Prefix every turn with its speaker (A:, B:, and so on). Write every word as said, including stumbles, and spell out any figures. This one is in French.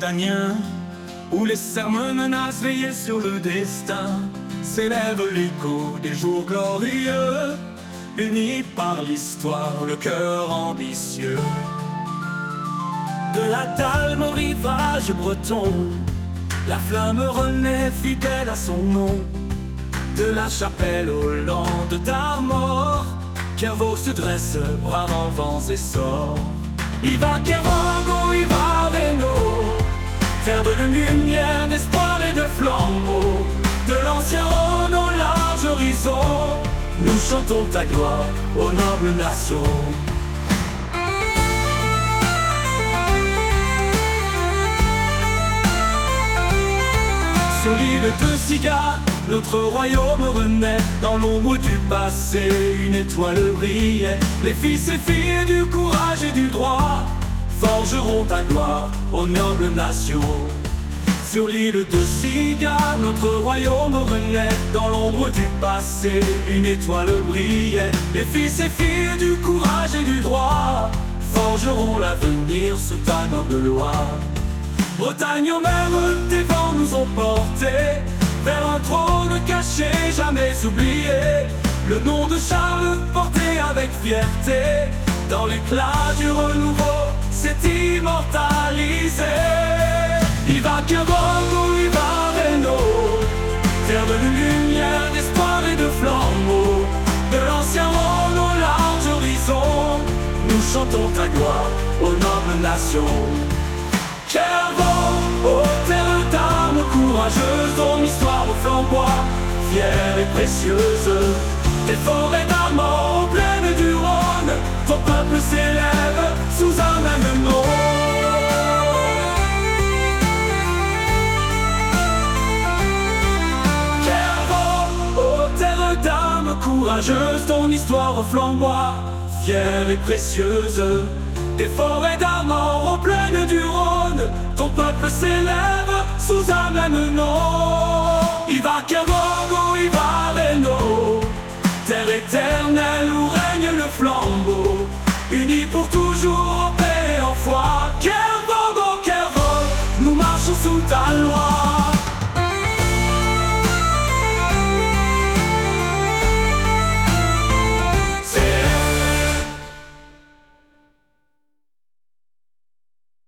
A: rhodaniens, où les sermons menacent veillés sur le destin, s'élève l'écho des jours glorieux, unis par l'histoire, le cœur ambitieux. De la Dalme au rivage breton, la flamme renaît fidèle à son nom. De la Chapelle aux Landes d'Armor, Kervaux se dresse, bravant vents et sorts. Il va Kerango, il va Reno, terre de lumière, d'espoir et de flambeaux. De l'ancien Rhône au large horizon, nous chantons ta gloire, ô noble nation. Sur l'île de Siga, notre royaume renaît. Dans l'ombre du passé, une étoile brillait. Les fils et filles du courage et du droit forgeront ta gloire, ô noble nation. Sur l'île de Siga, notre royaume renaît. Dans l'ombre du passé, une étoile brillait. Les fils et filles du courage et du droit forgeront l'avenir sous ta noble loi. Bretagne aux mers, tes vents nous ont portés vers un trône caché, jamais oublié. Le nom de Charles porté avec fierté, dans l'éclat du renouveau, s'est immortalisé. Il va Kerango, il va Reno, terre de lumière, d'espoir et de flambeaux. De l'ancien Rhône au large horizon, nous chantons ta gloire, ô noble nation. Kervaux, ô terre d'armes courageuses, ton histoire au flamboie, fière et précieuse. Tes forêts d'Armor, pleines du Rhône, ton peuple s'élève sous un même nom. Kervaux, ô terre d'armes courageuses, ton histoire au flamboie, fière et précieuse. Des forêts d'Armor, pleines du Rhône, ton peuple s'élève sous un même nom. Il va Kerango, il